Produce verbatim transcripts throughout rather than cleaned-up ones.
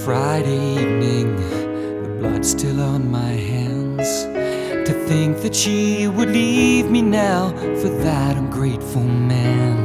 Friday evening, the blood's still on my hands. To think that she would leave me now for that ungrateful man.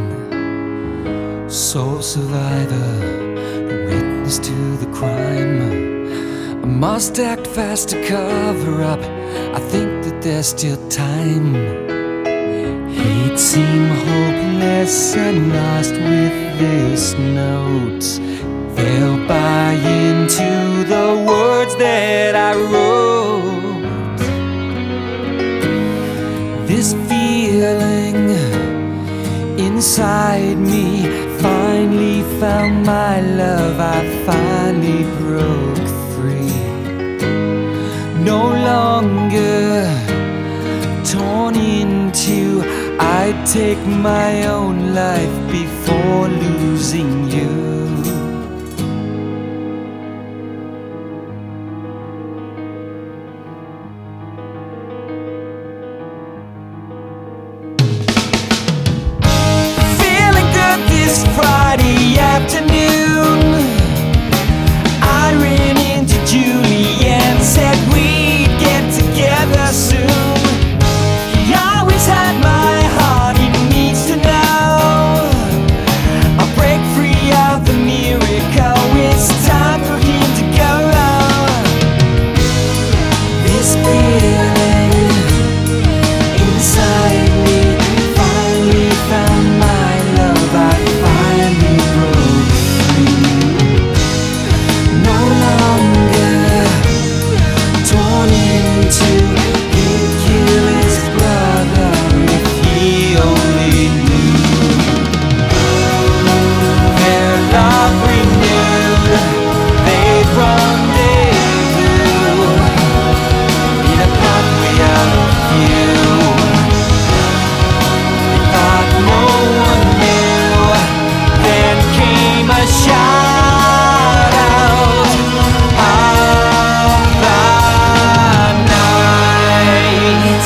Sole survivor, the witness to the crime. I must act fast to cover up. I think that there's still time. Hate seemed hopeless and lost with this note. They'll buy into the words that I wrote. This feeling inside me finally found my love. I finally broke free. No longer torn in two, I'd take my own life before losing you. Feeling good this Friday afternoon, I ran into Julie and said we'd get together soon. He always had my heart, he needs to know. I'll break free of the miracle, it's time for him to go. This feeling inside me finally found my love. I finally broke free. No longer torn into, he'd kill his brother if he only knew. Their love renewed, they'd rendezvous in a pathway out of view. They thought no one knew, then came a shout out of the night.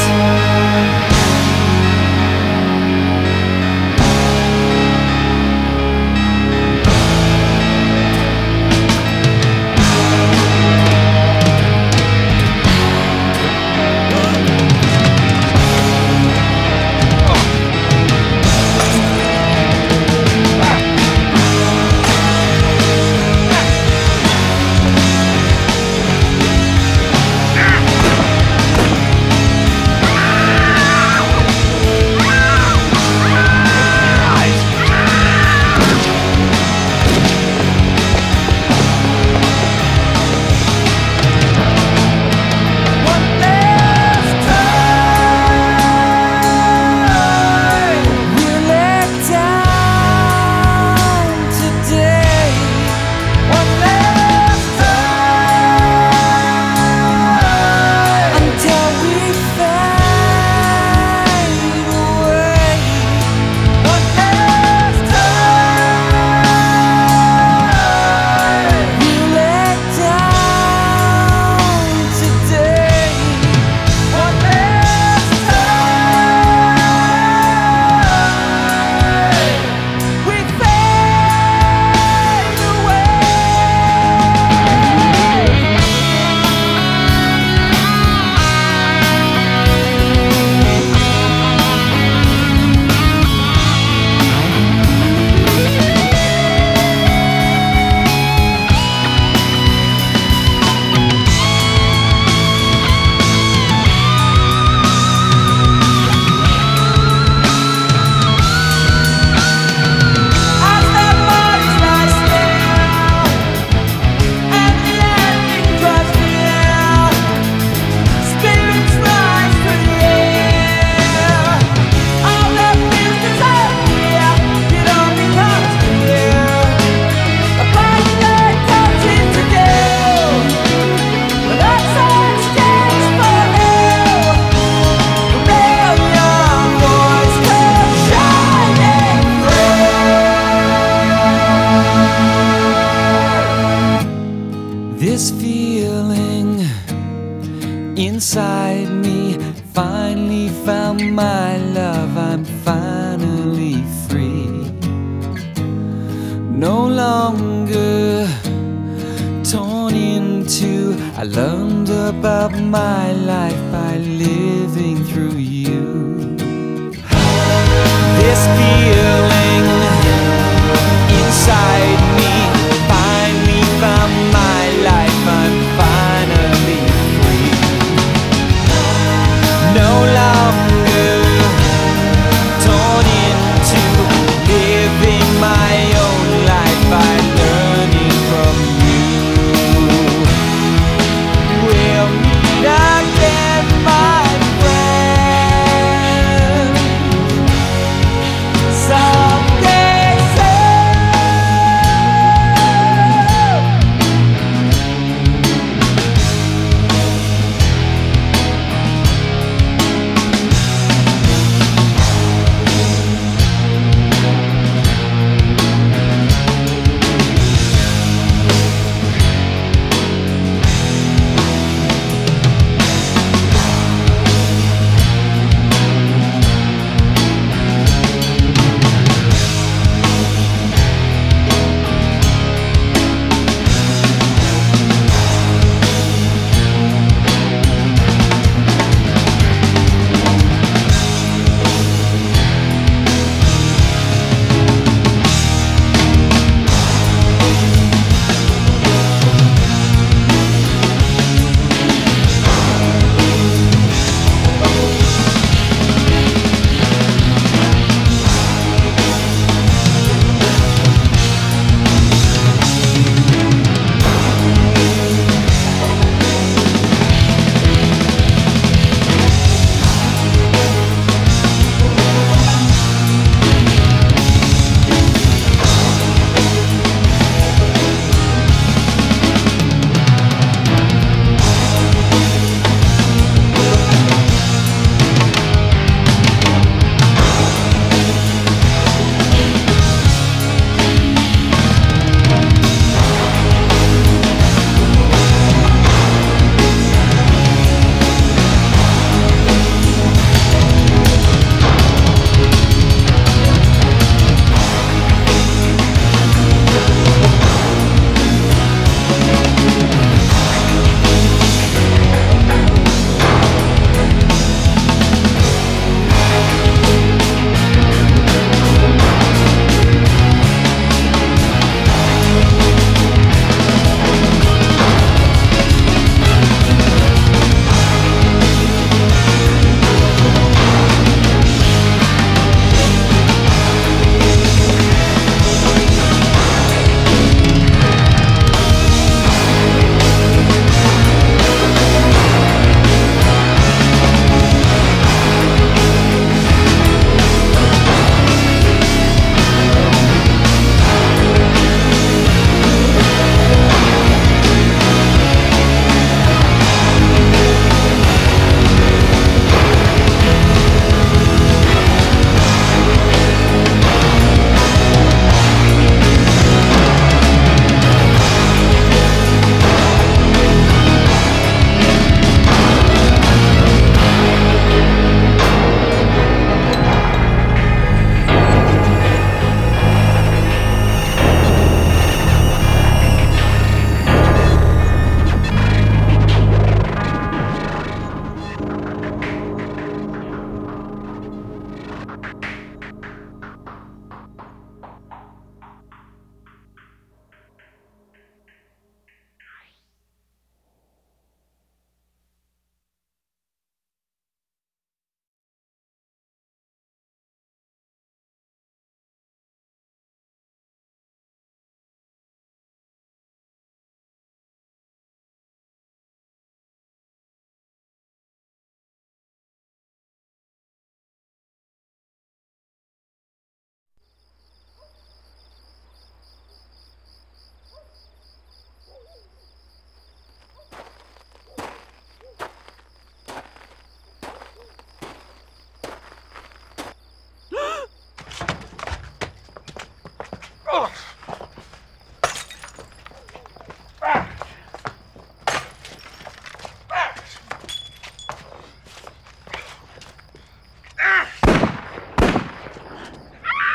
This feeling inside me finally found my love. I'm finally free. No longer torn I learned about my life by living through you. This feeling inside me finally found my life. I'm finally free. No longer torn into living my own life by learning from you. We'll meet again, my friend, someday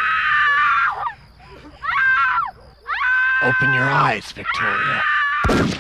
Open your eyes, Victoria.